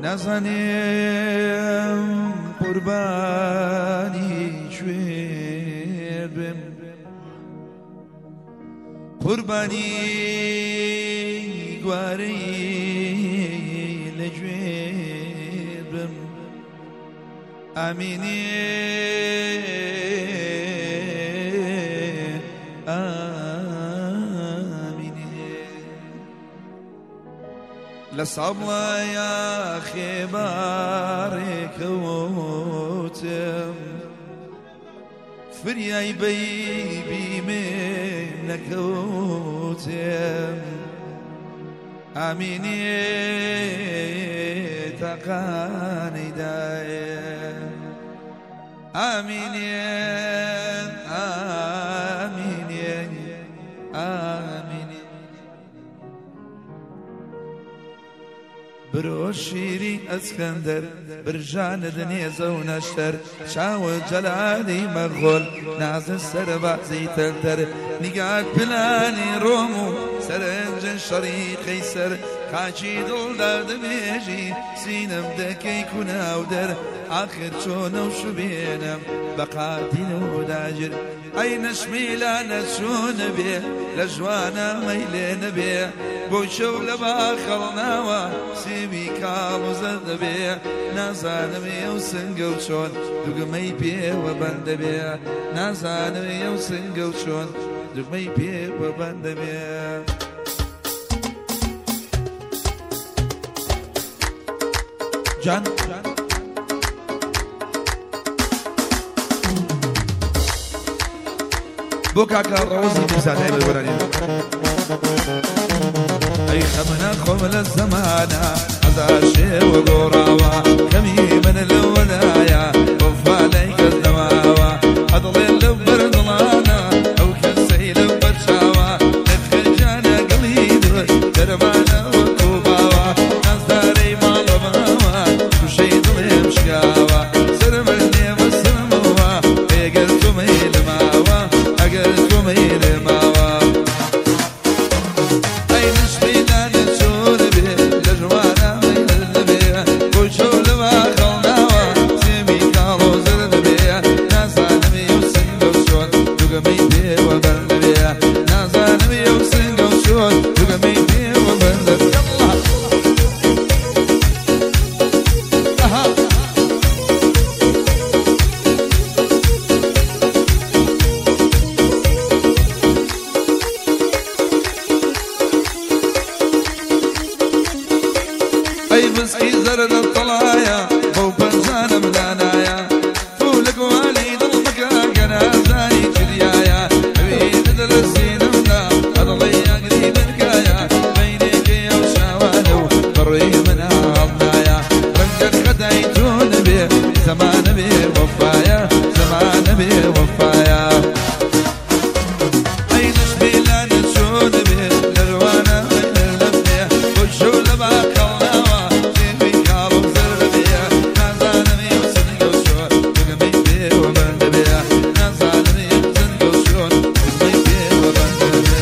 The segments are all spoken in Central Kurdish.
نازانم قوربانی کوێر بم قوربانی گوارەی لەگوێر بم ئامینێ لسابڵایە خێبارێکەوتم فریای بەیبی من نەکەوتم ئامینێ تاقانەیدایە ئامینێ ئامینێ ئامینێ برۆ شیری ئەسکەندەر برژانە دنێزە و نەشتەر چاوە جەلالی مەغۆل نازە سەرە بازی تەلتەر نیگات پلانی ڕۆم و سەرنجە شەڕی قەیسەر خاچی دڵدا دەبێژی سینەم دەکەی کوناو دەر ئاخر چۆنە و شوبێنم بە قاتینە و داژر ئەی نەشمیلانە چۆنە بێ لە ژوانە مەیلێ نەبێ بۆ شەو لە باخەڵ ناوە سێوی کاڵ و زەر دەبێ نازانمێ و سنگە و چۆن دوگمەی پێوە بەندە بێ نازانمێ و سنگە و چۆن دوگمەی پێوە بەندە بێ جان بۆ کاکە ڕەوەزی میرزانای بەربەرانی ئەی خەمنە خۆم لە زەمانە هەزار شێوە گۆڕاوە کەمی من لەوەلایە وەفالای کەس نەماوە هەدڵێ لەو بەردڵانە ئەو کەسەی لەو بەرچاوە نەتخەجانە گەڵی دوست دەرمانە وەکو باوە نازدارەی ماڵە ماوە تووشەی دڵێم شکاوە سرمە نێوە سرمەوە ئێگەر تۆمەی لەماوە ئەگەر تۆمەی لێماوە ئەی نشمیلانە چۆنە بێ لە ژوانە مەیلە نەبێ بۆ شەو لە باخەڵ ناوە سێمی کاڵ و زەر دەبێ نازانمێ و سنگە و چۆن دوگەمەی پێوە بەندە بێ نازانمێ و سنگە و چۆن دوگەمەی پێوە بەندە بێ ئەی بسکی زەرد تەڵایە بەو پەنجانە ملانایە فولک والی دڵ بکە گەنازانی کریایە ئەوێنە دڵە سینەمدا ئەدڵی ئەگری بنکایە بەینێکەی ئەو شاوانە و بەڕێی منە هەڵنایە ڕەنگەت خەدای تۆ نەبێ زەمانە بێ وەفایە زەمانە بێ وەفایە ئەی نشمیلانە چۆنە بێ لە ڕوانە مەیلە نەبێ بۆ شەو لە باخەڵ ناوە سێوی کاڵ و زەر دەبێ نازانمێ و سنگە و چۆن دوگمەی پێوە بەندە بێ نازانمێ و سنگە و چۆن دوگمەی پێوە بەندە بێ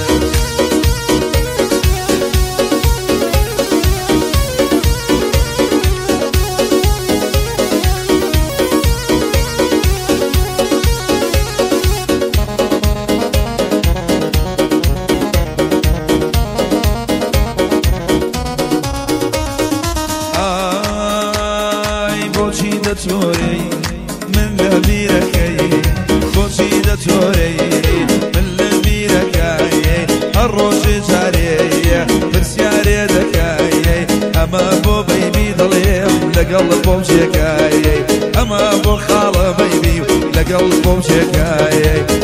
ئای بۆچی دەتۆرەی من لە بیرەکەی بۆچی دەتۆرەی من لە بیرەکەی هەر ڕۆژێ جارێ پرسیارێ دەکەی ئەمە بۆ بەیبی دڵێم لەگەڵ بۆم چێکایی ئەمە بۆ خاڵە بەیبی لەگەڵ بۆم چێکایی